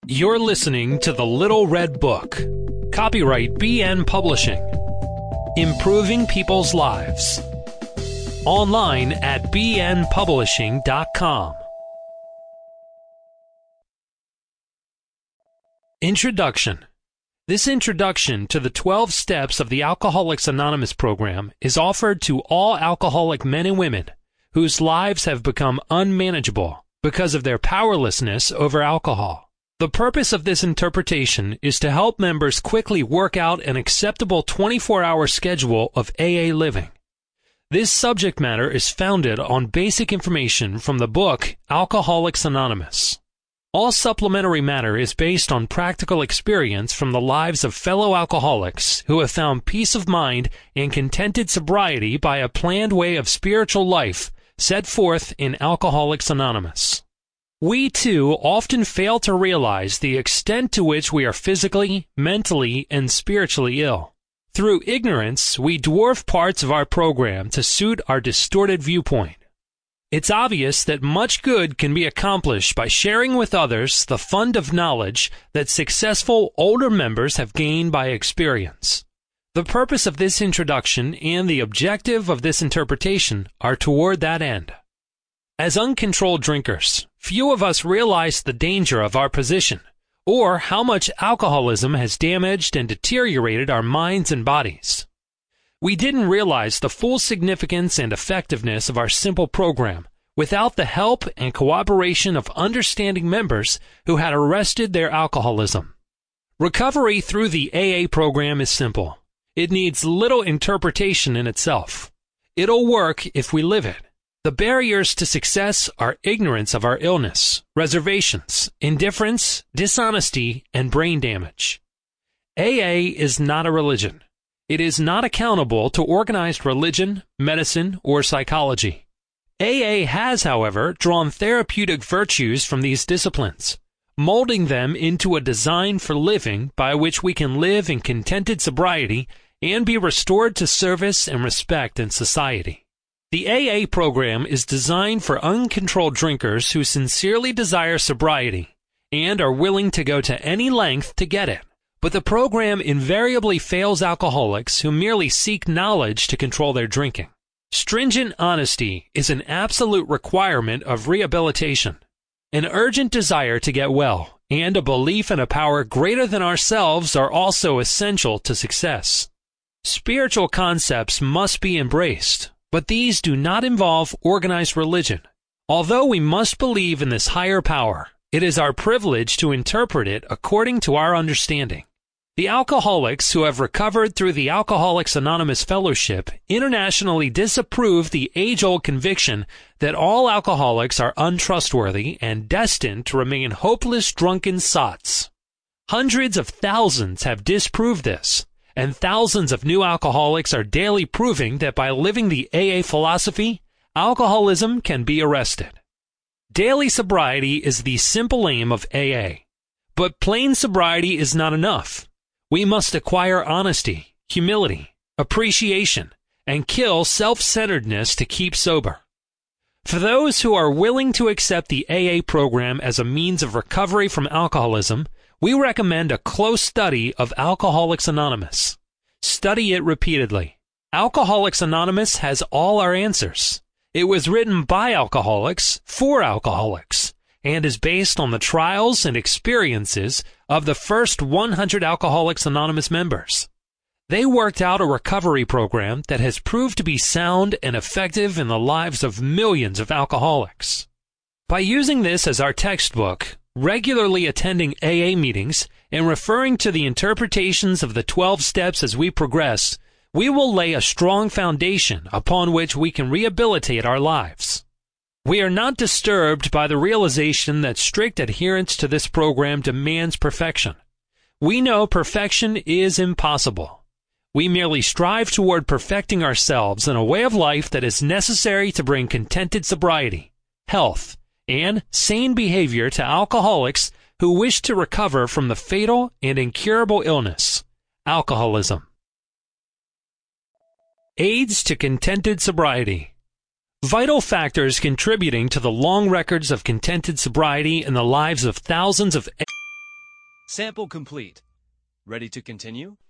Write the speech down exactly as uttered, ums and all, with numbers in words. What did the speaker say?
You're listening to The Little Red Book. Copyright B N Publishing. Improving People's Lives. Online at b n publishing dot com. Introduction. This introduction to the twelve steps of the Alcoholics Anonymous program is offered to all alcoholic men and women whose lives have become unmanageable because of their powerlessness over alcohol. The purpose of this interpretation is to help members quickly work out an acceptable twenty-four hour schedule of A A living. This subject matter is founded on basic information from the book Alcoholics Anonymous. All supplementary matter is based on practical experience from the lives of fellow alcoholics who have found peace of mind and contented sobriety by a planned way of spiritual life set forth in Alcoholics Anonymous. We, too, often fail to realize the extent to which we are physically, mentally, and spiritually ill. Through ignorance, we dwarf parts of our program to suit our distorted viewpoint. It's obvious that much good can be accomplished by sharing with others the fund of knowledge that successful older members have gained by experience. The purpose of this introduction and the objective of this interpretation are toward that end. As uncontrolled drinkers, few of us realize the danger of our position, or how much alcoholism has damaged and deteriorated our minds and bodies. We didn't realize the full significance and effectiveness of our simple program without the help and cooperation of understanding members who had arrested their alcoholism. Recovery through the A A program is simple. It needs little interpretation in itself. It'll work if we live it. The barriers to success are ignorance of our illness, reservations, indifference, dishonesty, and brain damage. A A is not a religion. It is not accountable to organized religion, medicine, or psychology. A A has, however, drawn therapeutic virtues from these disciplines, molding them into a design for living by which we can live in contented sobriety and be restored to service and respect in society. The A A program is designed for uncontrolled drinkers who sincerely desire sobriety and are willing to go to any length to get it. But the program invariably fails alcoholics who merely seek knowledge to control their drinking. Stringent honesty is an absolute requirement of rehabilitation. An urgent desire to get well and a belief in a power greater than ourselves are also essential to success. Spiritual concepts must be embraced, but these do not involve organized religion. Although we must believe in this higher power, it is our privilege to interpret it according to our understanding. The alcoholics who have recovered through the Alcoholics Anonymous Fellowship internationally disapprove the age-old conviction that all alcoholics are untrustworthy and destined to remain hopeless drunken sots. Hundreds of thousands have disproved this, and thousands of new alcoholics are daily proving that by living the A A philosophy, alcoholism can be arrested. Daily sobriety is the simple aim of A A. But plain sobriety is not enough. We must acquire honesty, humility, appreciation, and kill self-centeredness to keep sober. For those who are willing to accept the A A program as a means of recovery from alcoholism, we recommend a close study of Alcoholics Anonymous. Study it repeatedly. Alcoholics Anonymous has all our answers. It was written by alcoholics for alcoholics and is based on the trials and experiences of the first one hundred Alcoholics Anonymous members. They worked out a recovery program that has proved to be sound and effective in the lives of millions of alcoholics. By using this as our textbook, regularly attending A A meetings, and referring to the interpretations of the twelve steps as we progress, we will lay a strong foundation upon which we can rehabilitate our lives. We are not disturbed by the realization that strict adherence to this program demands perfection. We know perfection is impossible. We merely strive toward perfecting ourselves in a way of life that is necessary to bring contented sobriety, health, and sane behavior to alcoholics who wish to recover from the fatal and incurable illness, alcoholism. Aids to contented sobriety. Vital factors contributing to the long records of contented sobriety in the lives of thousands of Sample complete. Ready to continue?